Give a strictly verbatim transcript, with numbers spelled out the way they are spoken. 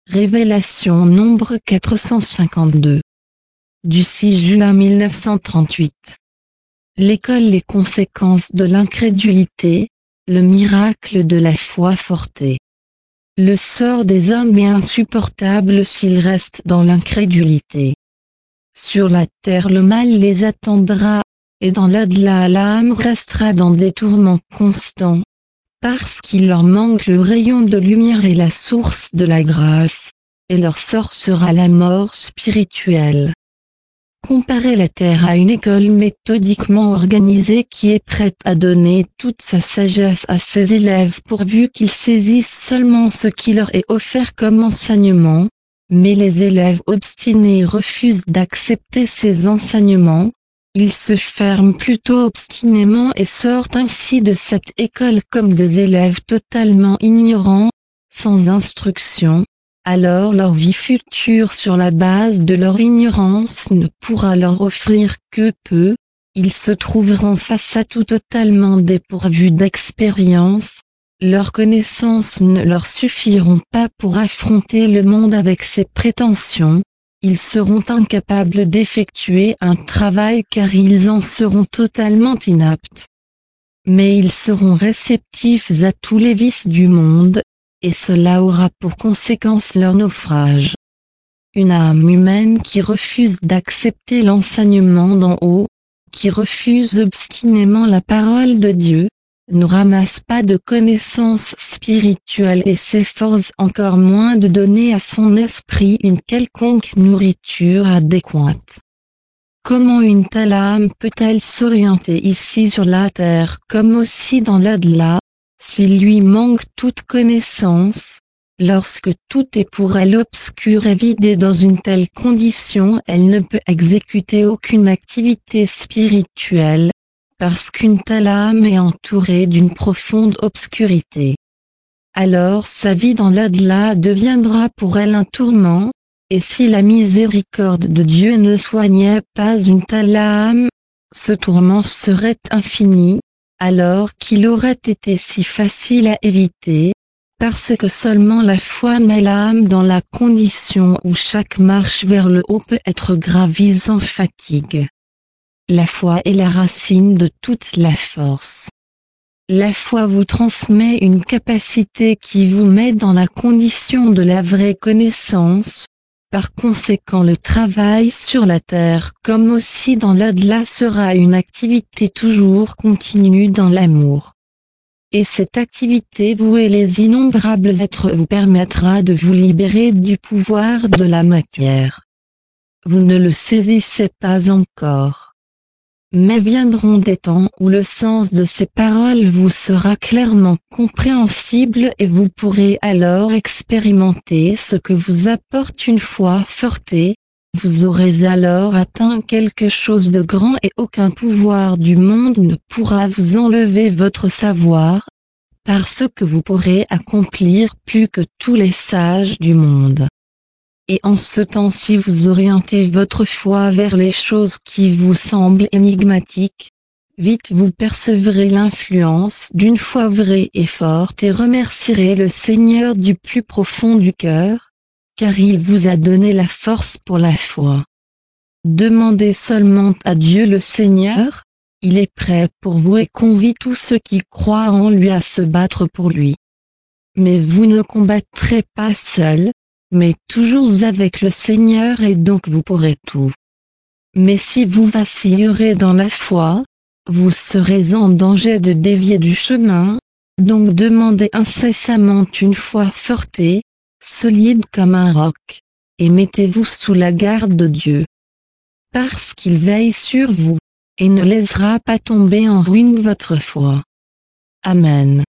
Révélation nombre quatre cent cinquante-deux. Du six juin mille neuf cent trente-huit. L'école Les conséquences de l'incrédulité, le miracle de la foi fortée. Le sort des hommes est insupportable s'ils restent dans l'incrédulité. Sur la terre le mal les attendra, et dans l'au-delà l'âme restera dans des tourments constants, parce qu'il leur manque le rayon de lumière et la source de la grâce, et leur sort sera la mort spirituelle. Comparez la terre à une école méthodiquement organisée qui est prête à donner toute sa sagesse à ses élèves pourvu qu'ils saisissent seulement ce qui leur est offert comme enseignement, mais les élèves obstinés refusent d'accepter ces enseignements. Ils se ferment plutôt obstinément et sortent ainsi de cette école comme des élèves totalement ignorants, sans instruction. Alors leur vie future sur la base de leur ignorance ne pourra leur offrir que peu, ils se trouveront face à tout totalement dépourvus d'expérience, leurs connaissances ne leur suffiront pas pour affronter le monde avec ses prétentions. Ils seront incapables d'effectuer un travail car ils en seront totalement inaptes. Mais ils seront réceptifs à tous les vices du monde, et cela aura pour conséquence leur naufrage. Une âme humaine qui refuse d'accepter l'enseignement d'en haut, qui refuse obstinément la parole de Dieu, ne ramasse pas de connaissances spirituelles et s'efforce encore moins de donner à son esprit une quelconque nourriture adéquate. Comment une telle âme peut-elle s'orienter ici sur la terre comme aussi dans l'au-delà, s'il lui manque toute connaissance? Lorsque tout est pour elle obscur et vide et dans une telle condition elle ne peut exécuter aucune activité spirituelle, parce qu'une telle âme est entourée d'une profonde obscurité. Alors sa vie dans l'au-delà deviendra pour elle un tourment, et si la miséricorde de Dieu ne soignait pas une telle âme, ce tourment serait infini, alors qu'il aurait été si facile à éviter, parce que seulement la foi met l'âme dans la condition où chaque marche vers le haut peut être gravie sans fatigue. La foi est la racine de toute la force. La foi vous transmet une capacité qui vous met dans la condition de la vraie connaissance. Par conséquent le travail sur la terre comme aussi dans l'au-delà sera une activité toujours continue dans l'amour. Et cette activité vous et les innombrables êtres vous permettra de vous libérer du pouvoir de la matière. Vous ne le saisissez pas encore. Mais viendront des temps où le sens de ces paroles vous sera clairement compréhensible et vous pourrez alors expérimenter ce que vous apporte une foi fortée. Vous aurez alors atteint quelque chose de grand et aucun pouvoir du monde ne pourra vous enlever votre savoir, parce que vous pourrez accomplir plus que tous les sages du monde. Et en ce temps-ci vous orientez votre foi vers les choses qui vous semblent énigmatiques. Vite vous percevrez l'influence d'une foi vraie et forte et remercierez le Seigneur du plus profond du cœur, car il vous a donné la force pour la foi. Demandez seulement à Dieu le Seigneur, il est prêt pour vous et convie tous ceux qui croient en lui à se battre pour lui. Mais vous ne combattrez pas seul, mais toujours avec le Seigneur et donc vous pourrez tout. Mais si vous vacillerez dans la foi, vous serez en danger de dévier du chemin, donc demandez incessamment une foi forte, solide comme un roc, et mettez-vous sous la garde de Dieu. Parce qu'il veille sur vous, et ne laissera pas tomber en ruine votre foi. Amen.